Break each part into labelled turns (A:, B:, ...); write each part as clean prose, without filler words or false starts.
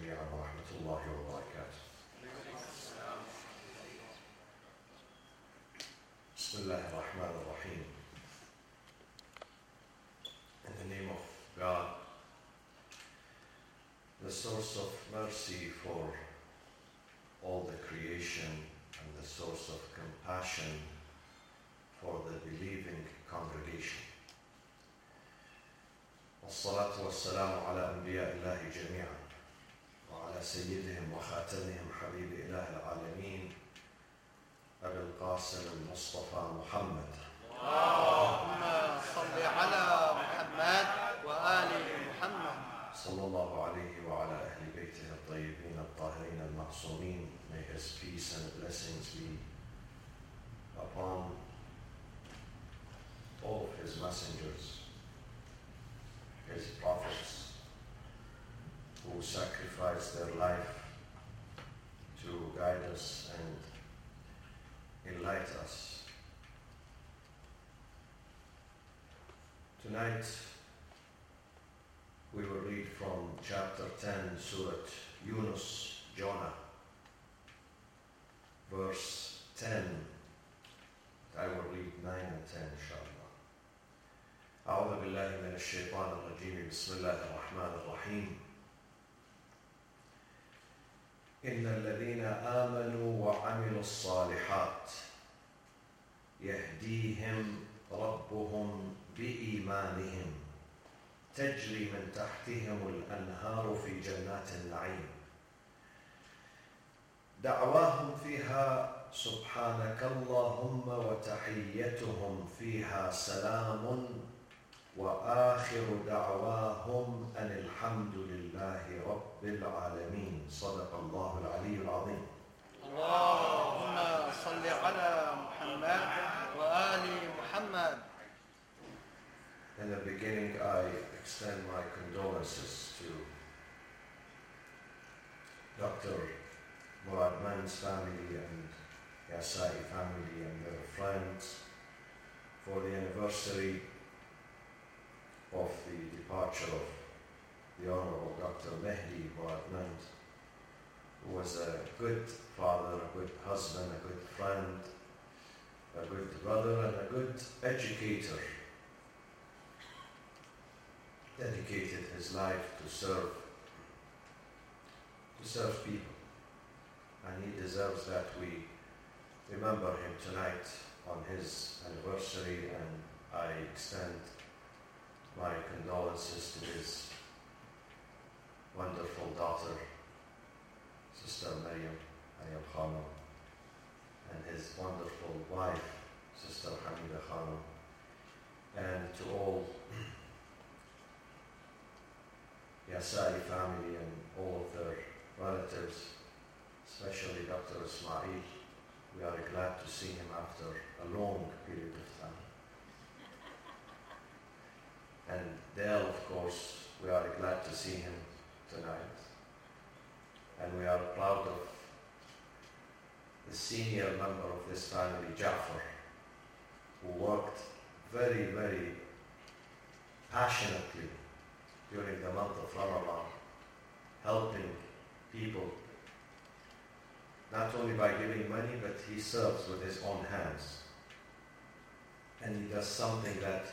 A: جميعا ورحمة الله وبركاته. بسم الله الرحمن الرحيم. In the name of God, the source of mercy for all the creation and the source of compassion for the believing congregation. والصلاة والسلام على أنبياء الله جميعا وعلى سيدهم وخاتمهم حبيب إله العالمين أبي القاسم المصطفى محمد.
B: اللهم صل على محمد وآل محمد.
A: صلى الله عليه وعلى أهل بيته الطيبين الطاهرين المعصومين. May his peace and blessings be upon all of his messengers, his prophets, who sacrificed their life to guide us and enlighten us. Tonight, we will read from chapter 10, Surah Yunus, Jonah, verse 10. I will read 9 and 10, inshallah. أعوذ بالله من الشيطان الرجيم. بسم الله الرحمن الرحيم. إن الذين آمنوا وعملوا الصالحات يهديهم ربهم بإيمانهم تجري من تحتهم الأنهار في جنات النعيم دعواهم فيها سبحانك اللهم وتحيتهم فيها سلام وآخر دعواهم أن الحمد لله رب العالمين. صدق الله العلي العظيم.
B: اللهم صل على محمد وآل محمد.
A: In the beginning, I extend my condolences to Dr. Murad Man's family and Yasai family and their friends for the anniversary of the departure of the Honorable Dr. Mehdi Murad Mand, who was a good father, a good husband, a good friend, a good brother, and a good educator. Dedicated his life to serve people, and he deserves that we remember him tonight on his anniversary, and I extend my condolences to his wonderful daughter, Sister Maryam Khanum, and his wonderful wife, Sister Hamida Khanum, and to all Yasai family and all of their relatives, especially Dr. Ismail. We are glad to see him after a long period of time. And Dale, of course, we are glad to see him tonight. And we are proud of the senior member of this family, Jafar, who worked very, very passionately during the month of Ramadan, helping people, not only by giving money, but he serves with his own hands. And he does something that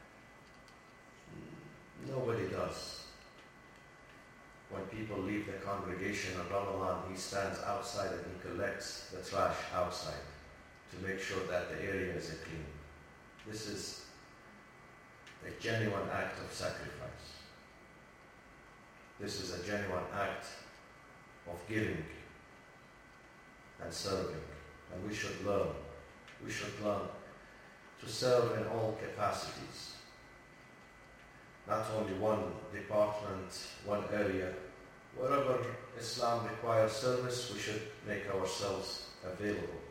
A: nobody does. When people leave the congregation on Ramadan, he stands outside and he collects the trash outside to make sure that the area is clean. This is a genuine act of sacrifice. This is a genuine act of giving and serving. And we should learn. We should learn to serve in all capacities. Not only one department, one area. Wherever Islam requires service, we should make ourselves available.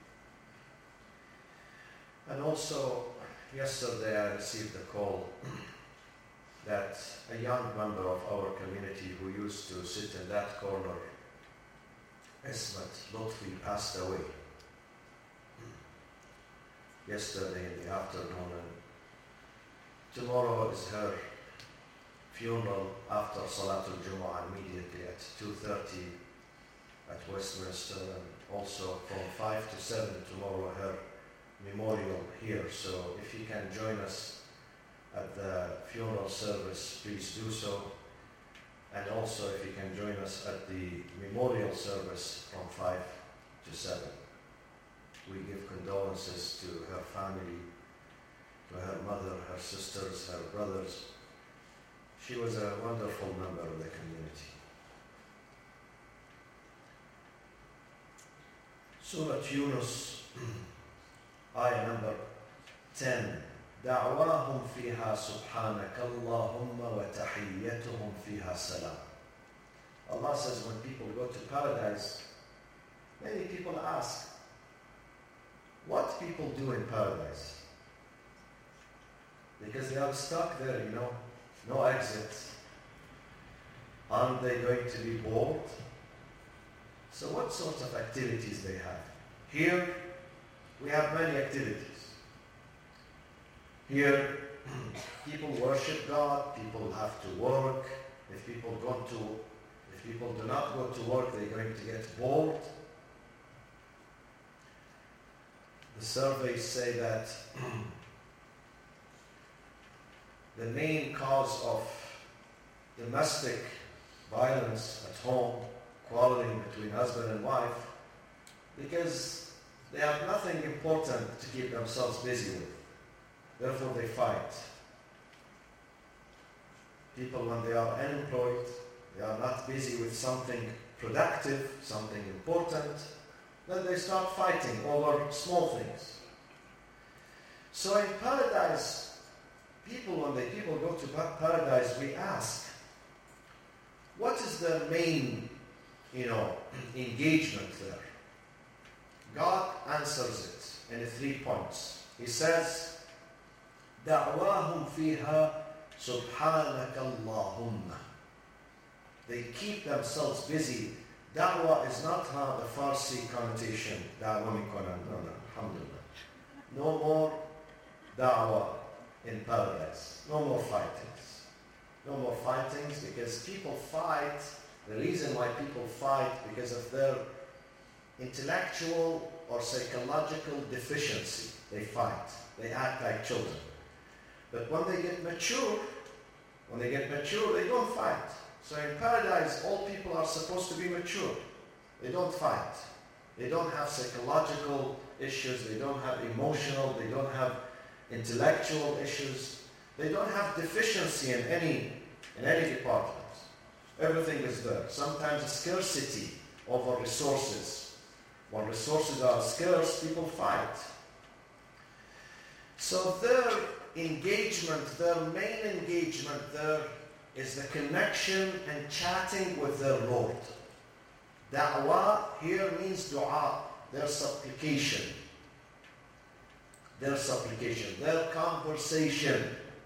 A: And also, yesterday I received a call that a young member of our community who used to sit in that corner, Ismat Lutfi, passed away yesterday in the afternoon, and tomorrow is her funeral after Salatul Jumu'ah immediately at 2:30 at Westminster, and also from 5 to 7 tomorrow her memorial here. So if you can join us at the funeral service, please do so. And also if you can join us at the memorial service from 5 to 7. We give condolences to her family, to her mother, her sisters, her brothers. She was a wonderful member of the community. Surah Yunus, ayah number 10. دعواهم فيها سبحانك اللهم وتحيتهم فيها سلام. Allah says when people go to paradise, many people ask, what people do in paradise? Because they are stuck there, no exit. Aren't they going to be bored? So what sorts of activities they have? Here, we have many activities. Here, people worship God, people have to work. If people do not go to work, they're going to get bored. The surveys say that the main cause of domestic violence at home, quarreling between husband and wife, because they have nothing important to keep themselves busy with. Therefore they fight. People, when they are unemployed, they are not busy with something productive, something important, then they start fighting over small things. So in paradise, when people go to paradise, we ask, what is the main, engagement there? God answers it in 3 points. He says, دعواهم فيها سبحانك اللهم. They keep themselves busy. Da'wah is not the Farsi connotation. Da'wah mikonan. No, alhamdulillah. No more da'wah in paradise. No more fightings. No more fightings because people fight. The reason why people fight because of their intellectual or psychological deficiency. They fight. They act like children. But when they get mature, they don't fight. So in paradise, all people are supposed to be mature. They don't fight. They don't have psychological issues. They don't have emotional. They don't have intellectual issues. They don't have deficiency in any department. Everything is there. Sometimes a scarcity over resources. When resources are scarce, people fight. So their main engagement there is the connection and chatting with their Lord. Da'wah here means dua, their supplication, their conversation.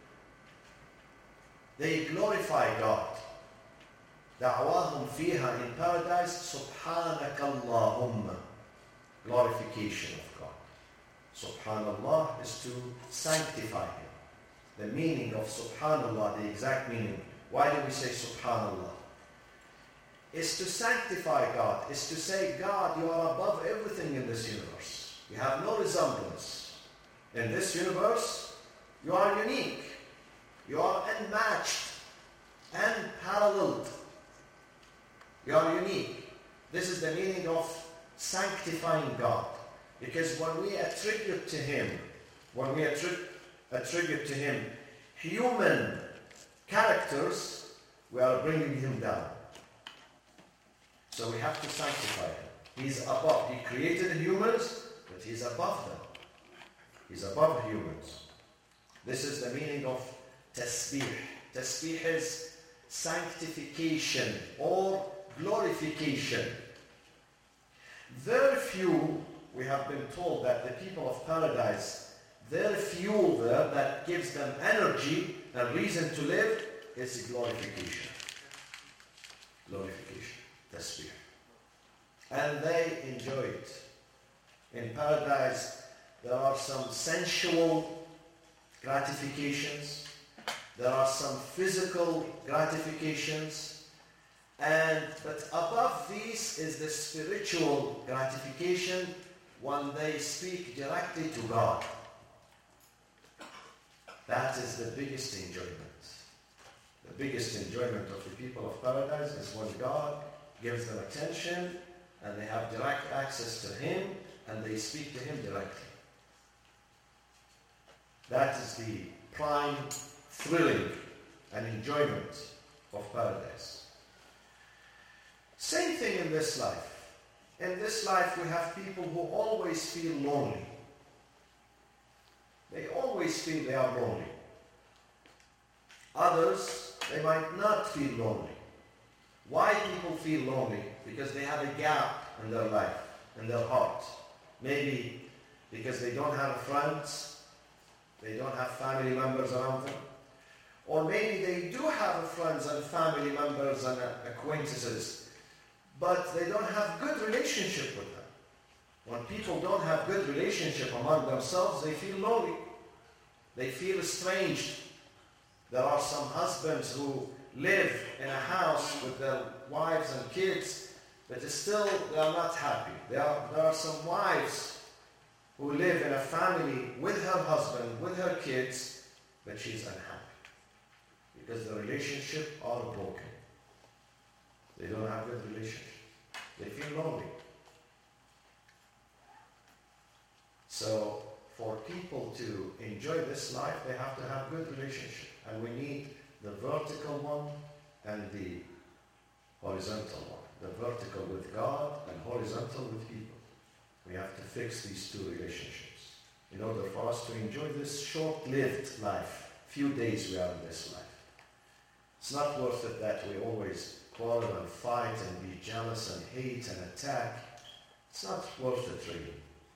A: They glorify God. Da'wahum fiha in paradise, subhanaka Allahumma, glorification of God. Subhanallah is to sanctify Him. The meaning of Subhanallah, the exact meaning, why do we say Subhanallah? Is to sanctify God, is to say, God, you are above everything in this universe. You have no resemblance. In this universe, you are unique. You are unmatched, unparalleled. You are unique. This is the meaning of sanctifying God. Because when we attribute to Him human characters, we are bringing Him down. So we have to sanctify Him. He's above. He created humans, but He's above them. He's above humans. This is the meaning of tasbih. Tasbih is sanctification or glorification. Very few, we have been told that the people of paradise, their fuel there that gives them energy and reason to live is glorification. Glorification, tasbih. And they enjoy it. In paradise, there are some sensual gratifications, there are some physical gratifications, but these is the spiritual gratification when they speak directly to God. That is the biggest enjoyment. The biggest enjoyment of the people of paradise is when God gives them attention and they have direct access to Him and they speak to Him directly. That is the prime thrilling and enjoyment of paradise. Same thing in this life. In this life we have people who always feel lonely. They always feel they are lonely. Others, they might not feel lonely. Why people feel lonely? Because they have a gap in their life, in their heart. Maybe because they don't have friends, they don't have family members around them. Or maybe they do have friends and family members and acquaintances, but they don't have good relationship with them. When people don't have good relationship among themselves, they feel lonely. They feel estranged. There are some husbands who live in a house with their wives and kids, but still they are not happy. There are some wives who live in a family with her husband, with her kids, but she's unhappy because the relationship are broken. They don't have good relationship. They feel lonely. So for people to enjoy this life, they have to have good relationship. And we need the vertical one and the horizontal one. The vertical with God and horizontal with people. We have to fix these two relationships in order for us to enjoy this short-lived life. Few days we are in this life. It's not worth it that we always quarrel and fight and be jealous and hate and attack. It's not worth it really.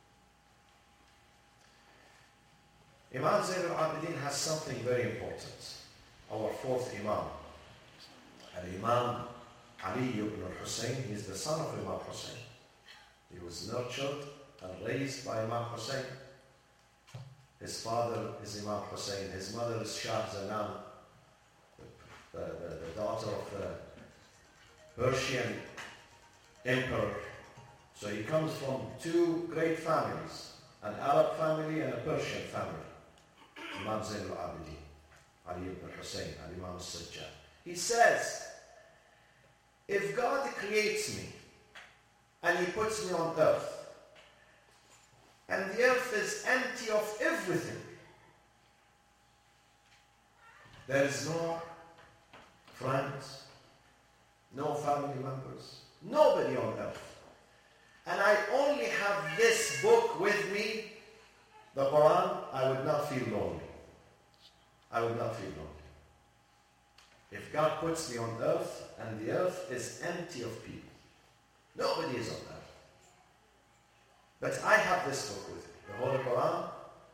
A: Imam Zayn al-Abidin has something very important. Our fourth Imam. Al-Imam Ali ibn al-Hussein, he is the son of Imam Hussein. He was nurtured and raised by Imam Hussein. His father is Imam Hussein. His mother is Shah Zainab, the daughter of the Persian emperor. So he comes from two great families, an Arab family and a Persian family. Imam Zayn al-Abidin, Ali ibn Hussein, Al-Imam al-Sajjad. He says, if God creates me and He puts me on earth, and the earth is empty of everything, there is no friends, no family members, nobody on earth, and I only have this book with me, the Quran, I would not feel lonely. I would not feel lonely. If God puts me on earth and the earth is empty of people, nobody is on earth, but I have this book with me, the Holy Quran,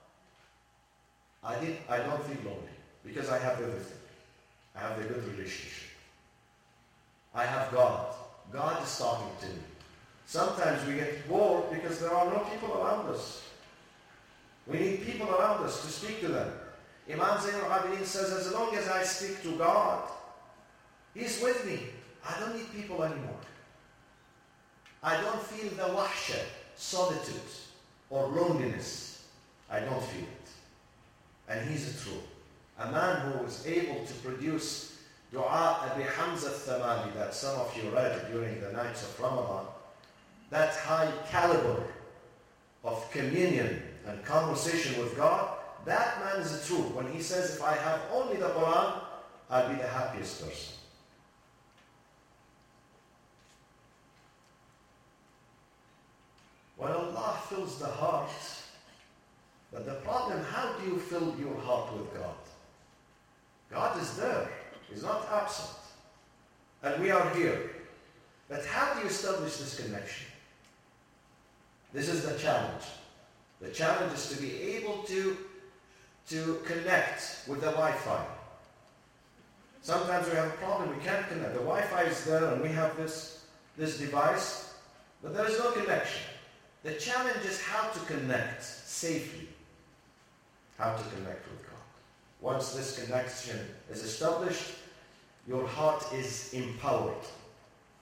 A: I don't feel lonely because I have everything. I have a good relationship. I have God. God is talking to me. Sometimes we get bored because there are no people around us. We need people around us to speak to them. Imam Zayn al-Abidin says, as long as I speak to God, He's with me. I don't need people anymore. I don't feel the wahsha, solitude, or loneliness. I don't feel it. And he's true. A man who was able to produce Dua Abi Hamza al-Thamali that some of you read during the nights of Ramadan, that high caliber of communion and conversation with God, that man is true. When he says, if I have only the Quran, I'll be the happiest person. When Allah fills the heart, but the problem, how do you fill your heart with God? God is there. He's not absent. And we are here. But how do you establish this connection? This is the challenge. The challenge is to be able to connect with the Wi-Fi. Sometimes we have a problem, we can't connect. The Wi-Fi is there and we have this device, but there is no connection. The challenge is how to connect safely. How to connect with God. Once this connection is established, your heart is empowered.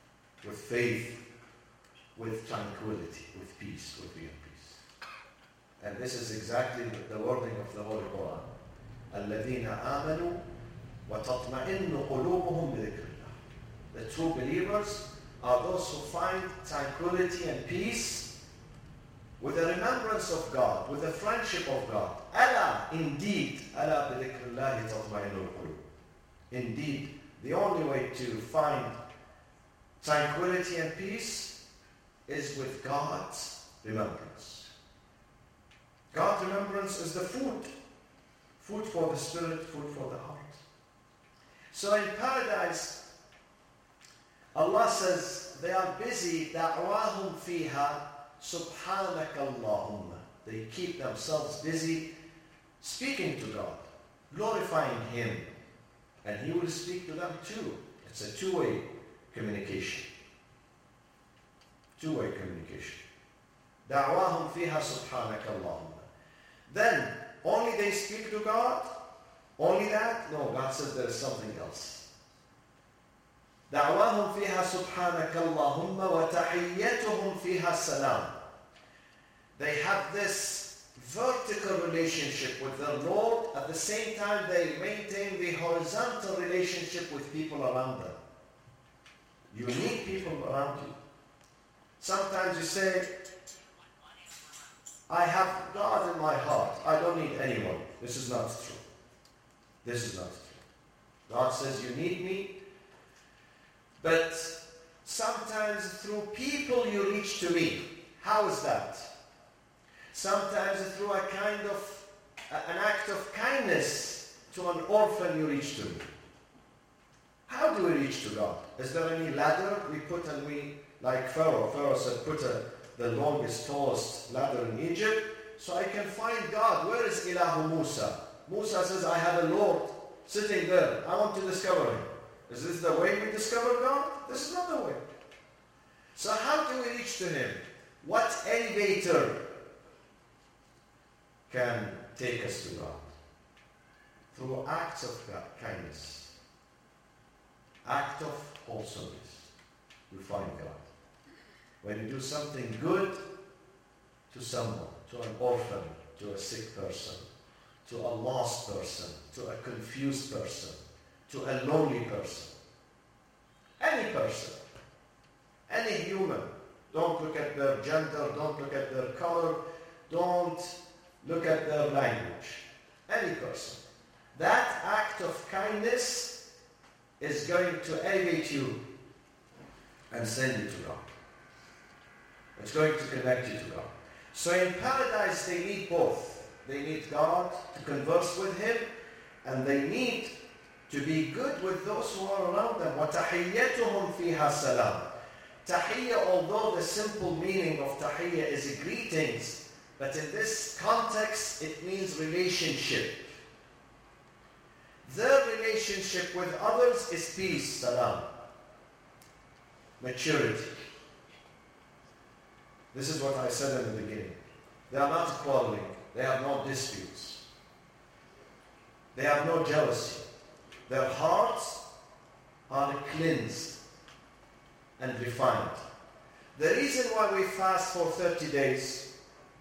A: with faith, with tranquility, with peace, with real peace. And this is exactly the wording of the Holy Quran. الَّذِينَ آمَنُوا وَتَطْمَئِنُّ قُلُوبُهُمْ بِذِكْرِ اللَّهِ. The true believers are those who find tranquility and peace with the remembrance of God, with the friendship of God. أَلَا, indeed, أَلَا بِذِكْرِ اللَّهِ تَطْمَئِنُّ الْقُلُوبُ. Indeed, the only way to find tranquility and peace is with God's remembrance. God's remembrance is the food. Food for the spirit, food for the heart. So in paradise, Allah says they are busy, دَعْوَاهُمْ فِيهَا سُبْحَانَكَ اللَّهُمَّ. They keep themselves busy speaking to God, glorifying Him. And He will speak to them too. It's a two-way communication. Two-way communication. دَعْوَاهُمْ فِيهَا سُبْحَانَكَ اللَّهُمَّ. Then, only they speak to God? Only that? No, God says there is something else. دَعْوَاهُمْ فِيهَا سُبْحَانَكَ اللَّهُمَّ وَتَحِيَّتُهُمْ فِيهَا السَّلَامُ. They have this vertical relationship with their Lord. At the same time, they maintain the horizontal relationship with people around them. You need people around you. Sometimes you say, I have God in my heart. I don't need anyone. This is not true. This is not true. God says you need me. But sometimes through people you reach to me. How is that? Sometimes through an act of kindness to an orphan you reach to me. How do we reach to God? Is there any ladder we put and we, like Pharaoh? Pharaoh said, put the longest, tallest ladder in Egypt so I can find God. Where is Ilahu Musa? Musa says, I have a Lord sitting there. I want to discover Him. Is this the way we discover God? This is not the way. So how do we reach to Him? What elevator can take us to God? Through acts of kindness. Act of wholesomeness. You find God. When you do something good to someone, to an orphan, to a sick person, to a lost person, to a confused person, to a lonely person, any person, any human, don't look at their gender, don't look at their color, don't look at their language, any person. That act of kindness is going to elevate you and send you to God. It's going to connect you to God. So in paradise they need both. They need God to converse with Him, and they need to be good with those who are around them. وَتَحِيَّتُهُمْ فِيهَا سَلَامٌ. Tahiyya, although the simple meaning of tahiyya is greetings, but in this context it means relationship. Their relationship with others is peace, salam, maturity. This is what I said in the beginning. They are not quarreling. They have no disputes. They have no jealousy. Their hearts are cleansed and refined. The reason why we fast for 30 days,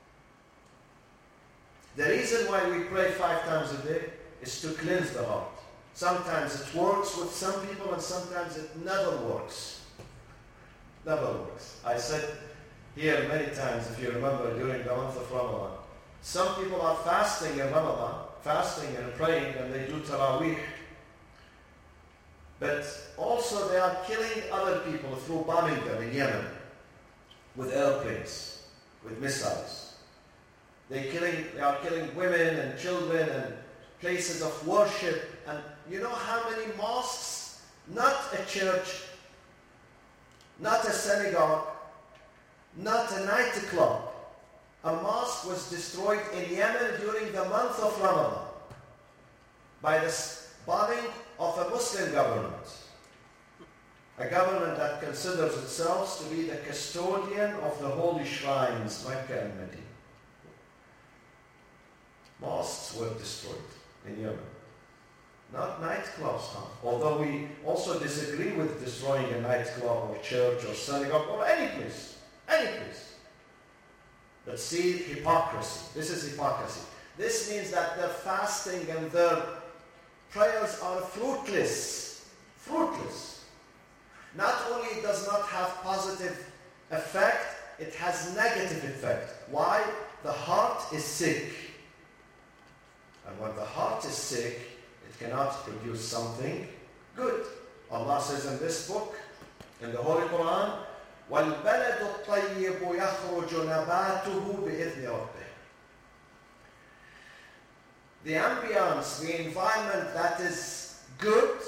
A: the reason why we pray 5 times a day is to cleanse the heart. Sometimes it works with some people and sometimes it never works. Never works. I said here many times, if you remember, during the month of Ramadan, some people are fasting in Ramadan, fasting and praying, and they do Taraweeh. But also they are killing other people through bombing them in Yemen with airplanes, with missiles. They are killing women and children and places of worship. And you know how many mosques, not a church, not a synagogue, not a nightclub, a mosque was destroyed in Yemen during the month of Ramadan by the bombing of a Muslim government. A government that considers itself to be the custodian of the holy shrines, Mecca and Medina. Mosques were destroyed in Yemen. Not nightclubs, although we also disagree with destroying a nightclub or church or synagogue or any place. Any place. But see, hypocrisy. This is hypocrisy. This means that their fasting and their prayers are fruitless. Fruitless. Not only it does not have positive effect, it has negative effect. Why? The heart is sick. And when the heart is sick, it cannot produce something good. Allah says in this book, in the Holy Quran, وَالْبَلَدُ الطَّيِّبُ يَخْرُجُ نَبَاتُهُ بِإِذْنِ رَبِّهِ. The ambience, the environment that is good,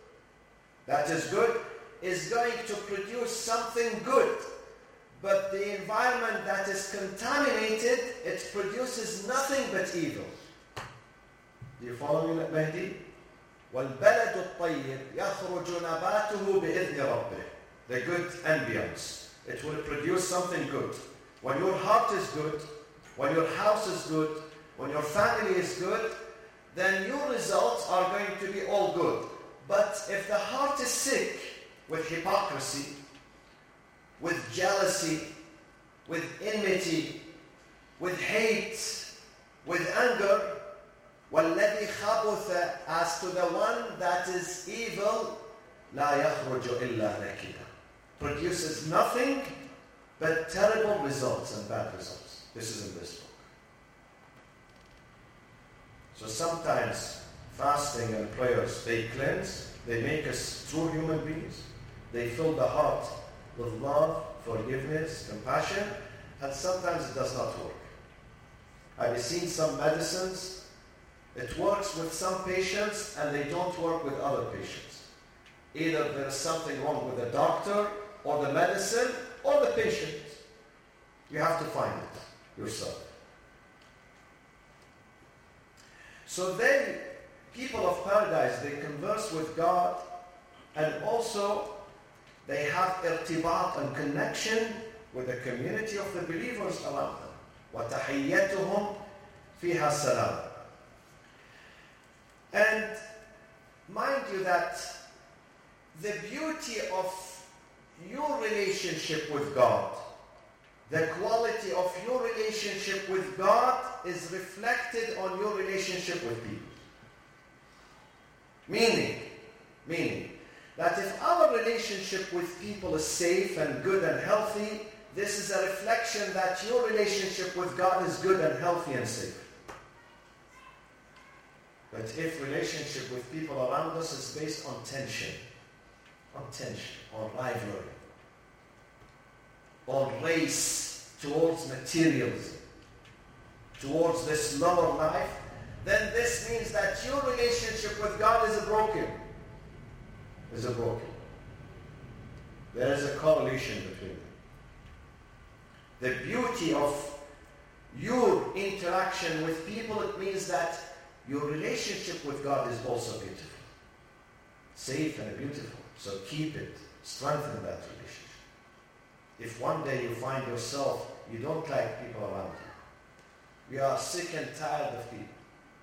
A: is going to produce something good. But the environment that is contaminated, it produces nothing but evil. Do you follow me, Mahdi? وَالْبَلَدُ الطَّيِّبُ يَخْرُجُ نَبَاتُهُ بِإِذْنِ رَبِّهِ. The good ambience. It will produce something good. When your heart is good, when your house is good, when your family is good, then your results are going to be all good. But if the heart is sick with hypocrisy, with jealousy, with enmity, with hate, with anger, وَالَّذِي خَبُثَ, as to the one that is evil, لَا يَخْرُجُ إِلَّا نَكِدًا, produces nothing but terrible results and bad results. This is in this book. So sometimes fasting and prayers, they cleanse, they make us true human beings. They fill the heart with love, forgiveness, compassion, and sometimes it does not work. I've seen some medicines, it works with some patients and they don't work with other patients. Either there is something wrong with the doctor or the medicine or the patient. You have to find it yourself. So then, people of paradise, they converse with God, and also they have irtibat and connection with the community of the believers around them. وَتَحِيَّتُهُمْ فِيهَا السَّلَامُ. And mind you that the beauty of your relationship with God, the quality of your relationship with God is reflected on your relationship with people. Meaning that if our relationship with people is safe and good and healthy, this is a reflection that your relationship with God is good and healthy and safe. But if relationship with people around us is based on tension, on rivalry, on race towards materialism, towards this lower life, then this means that your relationship with God is broken. There is a correlation between them. The beauty of your interaction with people, it means that your relationship with God is also beautiful. Safe and beautiful. So keep it. Strengthen that relationship. If one day you find yourself, you don't like people around you. You are sick and tired of people.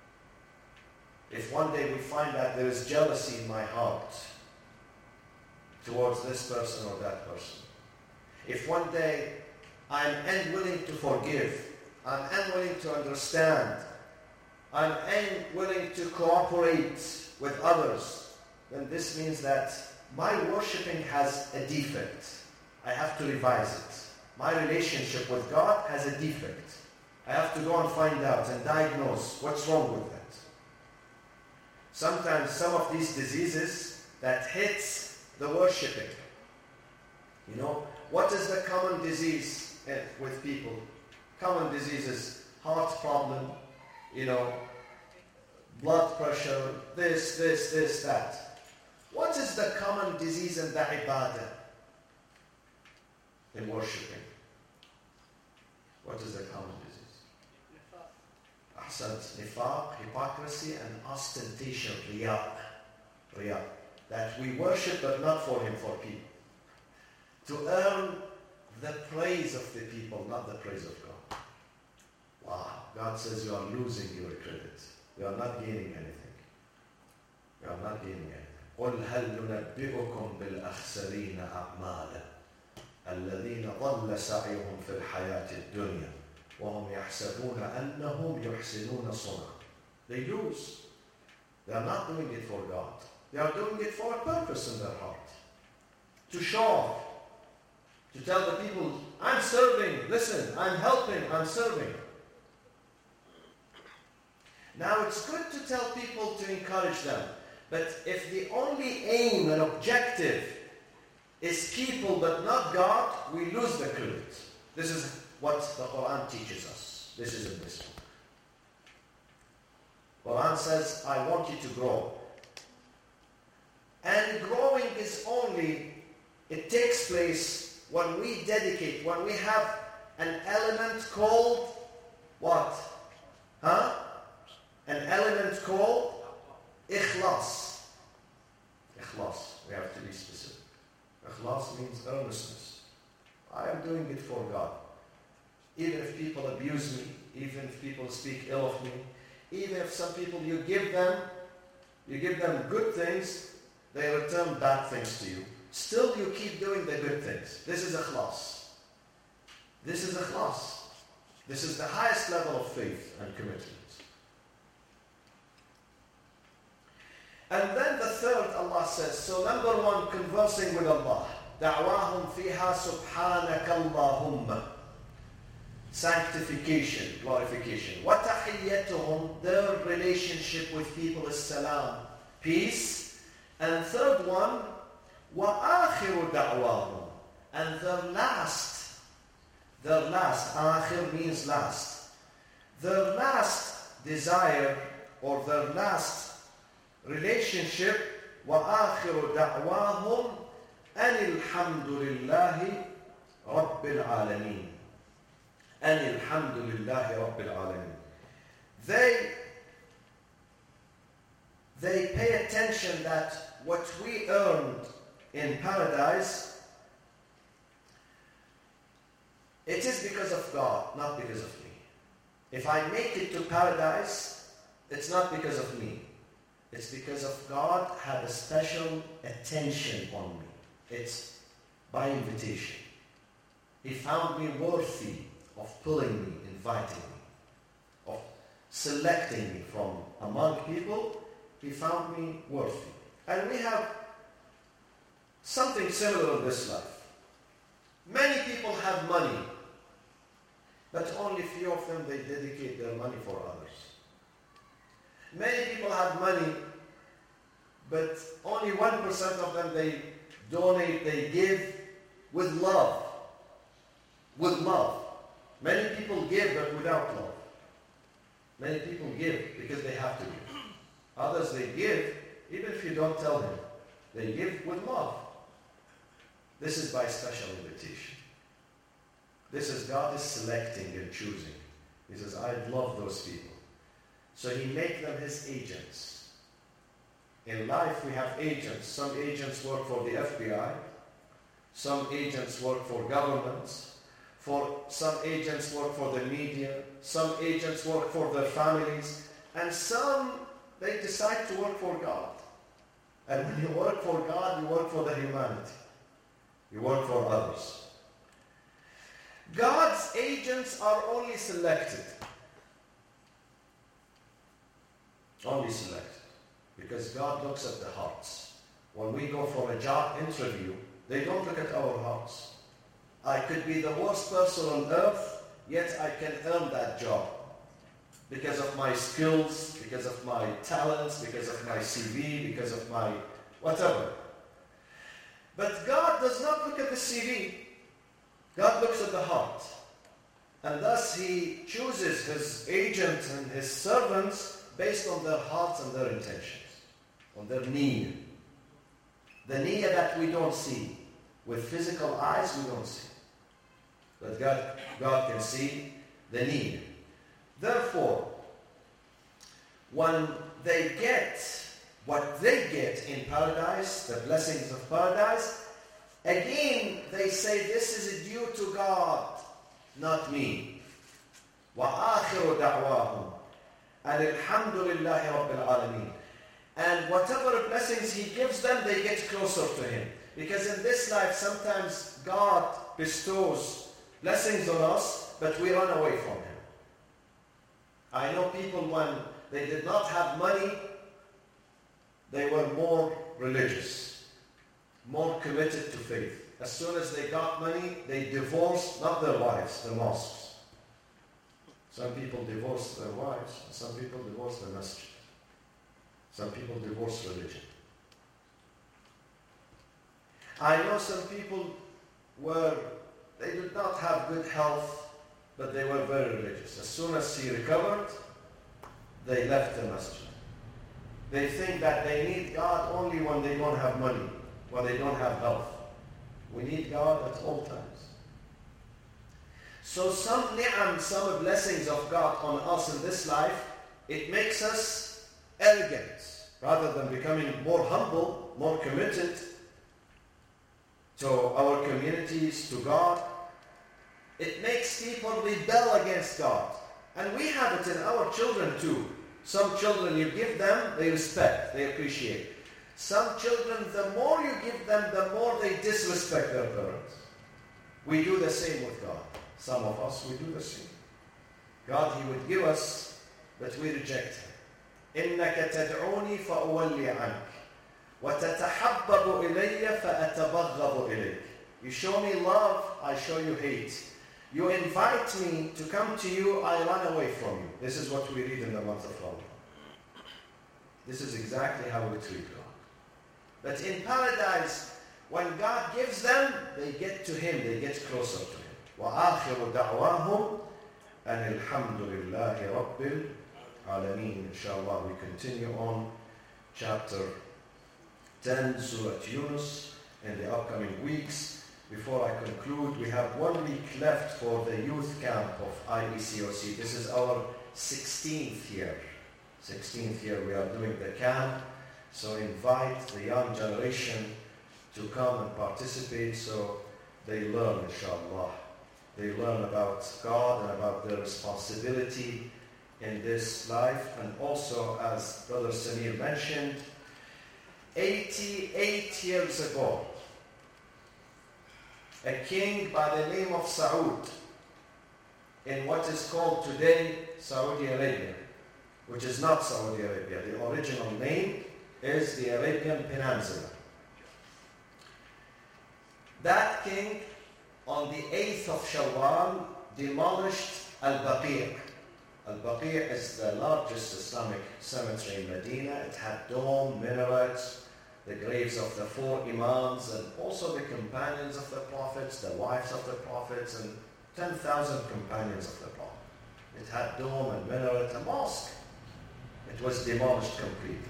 A: If one day we find that there is jealousy in my heart towards this person or that person. If one day I'm unwilling to forgive, I'm unwilling to understand, I'm unwilling to cooperate with others, then this means that my worshipping has a defect. I have to revise it. My relationship with God has a defect. I have to go and find out and diagnose what's wrong with that. Sometimes some of these diseases that hits the worshipping. You know, what is the common disease with people? Common diseases, heart problem, you know, blood pressure, this, that. What is the common disease in the ibadah? In worshipping. What is the common disease? Ahsant, nifaq, hypocrisy, and ostentation, riya. That we worship but not for Him, for people. To earn the praise of the people, not the praise of God. Wow, God says you are losing your credit. You are not gaining anything. You are not gaining anything. قُلْ هَلْ نُنَبِّئُكُمْ بِالْأَخْسَرِينَ أَعْمَالًا الَّذِينَ ضَلَّ سَعْيُهُمْ فِي الْحَيَاةِ الدُّنْيَا وَهُمْ يَحْسَبُونَ أَنَّهُمْ يُحْسِنُونَ صُنْعًا. They lose. They are not doing it for God. They are doing it for a purpose in their heart. To show off. To tell the people, I'm serving, listen, I'm helping, I'm serving. Now it's good to tell people to encourage them. But if the only aim and objective is people but not God, we lose the credit. This is what the Quran teaches us. This is in this book. Quran says, I want you to grow. And growing is only, it takes place when we dedicate, when we have an element called what? An element called ikhlas. Ikhlas. We have to be specific. Ikhlas means earnestness. I am doing it for God. Even if people abuse me, even if people speak ill of me, even if some people you give them good things, they return bad things to you. Still you keep doing the good things. This is ikhlas. This is ikhlas. This is the highest level of faith and commitment. And then the third, Allah says, so number one, conversing with Allah. دعواهم فيها سبحانك اللهم. Sanctification, glorification. وتحيتهم, their relationship with people is salam, peace. And third one, وآخر دعواهم, and their last, آخر means last. Their last desire or their last relationship, وآخر دعواهم أن الحمد لله رب العالمين. أن الحمد لله رب العالمين. They pay attention that what we earned in paradise, it is because of God, not because of me. If I make it to paradise, it's not because of me. It's because of God had a special attention on me. It's by invitation. He found me worthy of pulling me, inviting me, of selecting me from among people. He found me worthy. And we have something similar in this life. Many people have money, but only few of them, they dedicate their money for others. Many people have money, but only 1% of them, they donate, they give with love. With love. Many people give, but without love. Many people give because they have to give. Others, they give, even if you don't tell them. They give with love. This is by special invitation. This is God is selecting and choosing. He says, I love those people. So He make them His agents. In life, we have agents. Some agents work for the FBI. Some agents work for governments. Some agents work for the media. Some agents work for their families. And some, they decide to work for God. And when you work for God, you work for the humanity. You work for others. God's agents are only selected. Only selected. Because God looks at the hearts. When we go for a job interview, they don't look at our hearts. I could be the worst person on earth, yet I can earn that job. Because of my skills, because of my talents, because of my CV, because of my whatever. But God does not look at the CV. God looks at the heart. And thus He chooses His agents and His servants based on their hearts and their intentions, on their need. The need that we don't see. With physical eyes, we don't see. But God can see the need. Therefore, when they get what they get in paradise, the blessings of paradise, again they say this is due to God, not me. وَآخِرُ دَعْوَاهُمْ أَنِ الْحَمْدُ لِلَّهِ رَبِّ الْعَالَمِينَ. And whatever blessings He gives them, they get closer to Him. Because in this life, sometimes God bestows blessings on us, but we run away from Him. I know people when they did not have money, they were more religious, more committed to faith. As soon as they got money, they divorced, not their wives, the mosques. Some people divorce their wives, and some people divorce the masjid. Some people divorce religion. I know some people they did not have good health, but they were very religious. As soon as he recovered, they left the masjid. They think that they need God only when they don't have money, when they don't have health. We need God at all times. So some ni'am, some blessings of God on us in this life, it makes us arrogant rather than becoming more humble, more committed to our communities, to God. It makes people rebel against God. And we have it in our children too. Some children, you give them, they respect, they appreciate. Some children, the more you give them, the more they disrespect their parents. We do the same with God. Some of us, we do the same. God, He would give us, but we reject Him. إِنَّكَ تَدْعُونِي فَأُوَلِّي عَنْكَ وَتَتَحَبَّبُ إِلَيَّ فَأَتَبَغَّضُ إِلَيْكَ. You show me love, I show you hate. You invite me to come to you, I run away from you. This is what we read in the month of Ramadan. This is exactly how we treat God. But in paradise, when God gives them, they get to Him, they get closer to Him. وَآخِرُ دَعْوَاهُمْ أَنِ الْحَمْدُ لِلَّهِ رَبِّ الْعَالَمِينَ. Inshallah, we continue on chapter 10, Surah Yunus, in the upcoming weeks. Before I conclude, we have 1 week left for the youth camp of IECOC. This is our 16th year. 16th year we are doing the camp. So invite the young generation to come and participate so they learn, inshallah. They learn about God and about their responsibility in this life. And also, as Brother Samir mentioned, 88 years ago, a king by the name of Saud in what is called today Saudi Arabia, which is not Saudi Arabia. The original name is the Arabian Peninsula. That king, on the 8th of Shawwal, demolished Al-Baqi'. Al-Baqi' is the largest Islamic cemetery in Medina. It had dome, minarets, the graves of the 4 imams, and also the companions of the prophets, the wives of the prophets, and 10,000 companions of the prophet. It had dome and minaret, a mosque. It was demolished completely.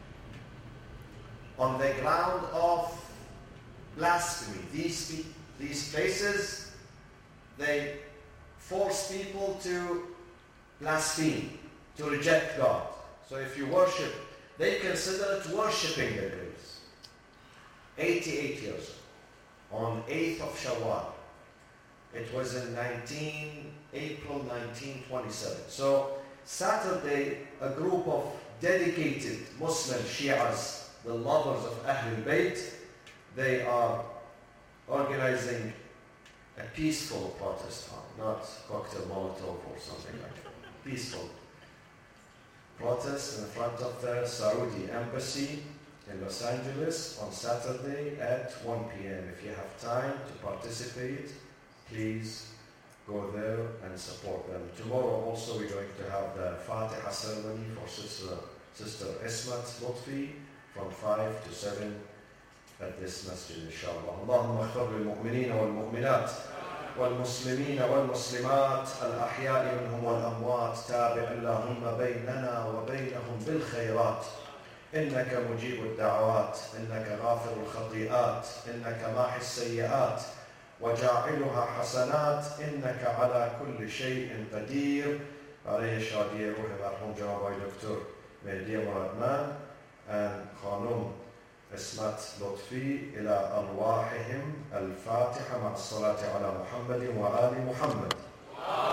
A: On the ground of blasphemy. These places, they force people to blaspheme, to reject God. So if you worship, they consider it worshipping the graves. 88 years on 8th of Shawwal. It was in April 1927. So Saturday, a group of dedicated Muslim Shias, the lovers of Ahlul Bayt, they are organizing a peaceful protest, not cocktail Molotov or something like that. Peaceful protest in front of the Saudi embassy in Los Angeles on Saturday at 1 p.m. If you have time to participate, please go there and support them. Tomorrow also we're going to have the Fatiha ceremony for Sister Ismat Lutfi from 5 to 7 at this masjid, inshallah. Allahumma aghfir lil mu'minina wal mu'minat wal muslimina wal muslimat al ahya'i minhum wal amwat tabi' Allahumma baynana wa baynahum bil khayrat innaka mujib al da'awat innaka ghafir al khati'at innaka mahi al sayyi'at وجاعلها حسنات إنك على كل شيء قدير. عليه شادية روح المرحوم جناب دكتور مهدي مرادمان and خانم اسمت لطفي إلى أرواحهم الفاتحة مع الصلاة على محمد وآل محمد.